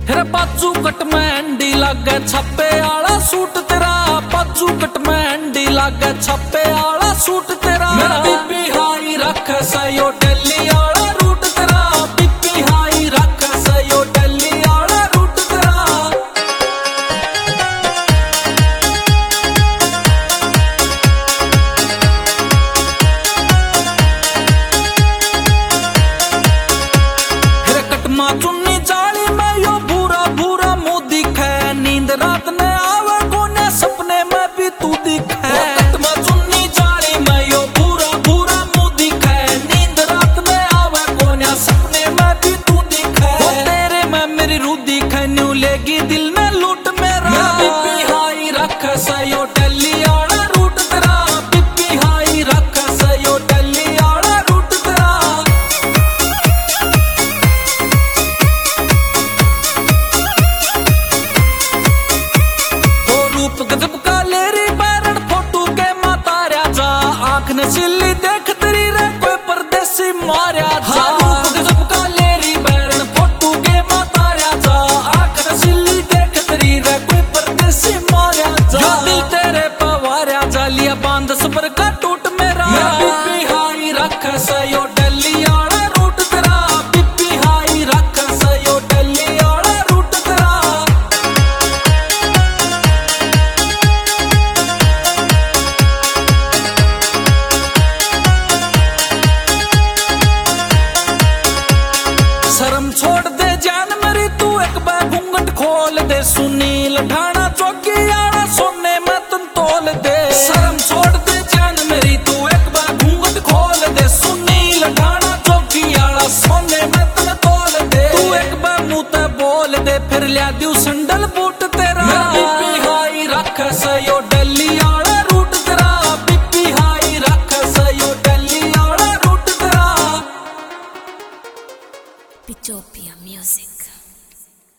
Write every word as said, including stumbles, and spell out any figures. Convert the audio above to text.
तेरा बाजू कट मेहंदी लागे छप्पे आला सूट तेरा, बाजू कट मेहंदी लागे छप्पे आला सूट तेरा। मेरा बीपी हाई रख सयो दिल्ली आला रूट तेरा, बीपी हाई रख सयो दिल्ली आला रूट तेरा। तेरे कटमा चुन्नी जाली में यो भूरा भूरा मुंह दिखे, नींद रात ने आवे कोने सपने में भी तू दिखे। कटमा चुन्नी जाली में यो भूरा भूरा मुंह दिखे, नींद रात में आवे कोने सपने में भी तू दिखे। वो तेरे में मेरी रूह दिखे, न्यू लेगी दिल में लूट मेरा। मेरा बीपी हाई रख सयो दिल्ली आला रूट तेरा, बीपी हाई रख सयो दिल्ली आला रूट तेरा। गजब का लेरी बैरन फोटू के मातारा जा, आंख ने सिल्ली देख तेरी रे कोई परदेसी मारा जा। गजब का लेरी बैरन फोटू के मातारा जा, आंख ने सिल्ली देख तेरी रे कोई परदेसी मारा जा। जो दिल तेरे पवारा जा, लिया बांध सबर का टूट मेरा। मेरा बीपी हाई रख सयो दिल्ली आला रूट तेरा, बीपी हाई रख सयो दिल्ली आला रूट तेरा। शर्म छोड़ दे जान मेरी तू एक बार घूंघट खोल दे, सुनील ढाणा चौकी आला सोने में तन तोल दे। शर्म छोड़ दे जान मेरी तू एक बार घूंघट खोल दे, सुनील ढाणा चौकी आला सोने में तन तोल दे। तू एक बार मुंह ते बोल दे फिर लिया दियो संडल बूट तेरा। मेरा बीपी हाई रख सयो दिल्ली आला रूट तेरा, बीपी हाई रख सयो दिल्ली आला रूट तेरा। Pitopia Music.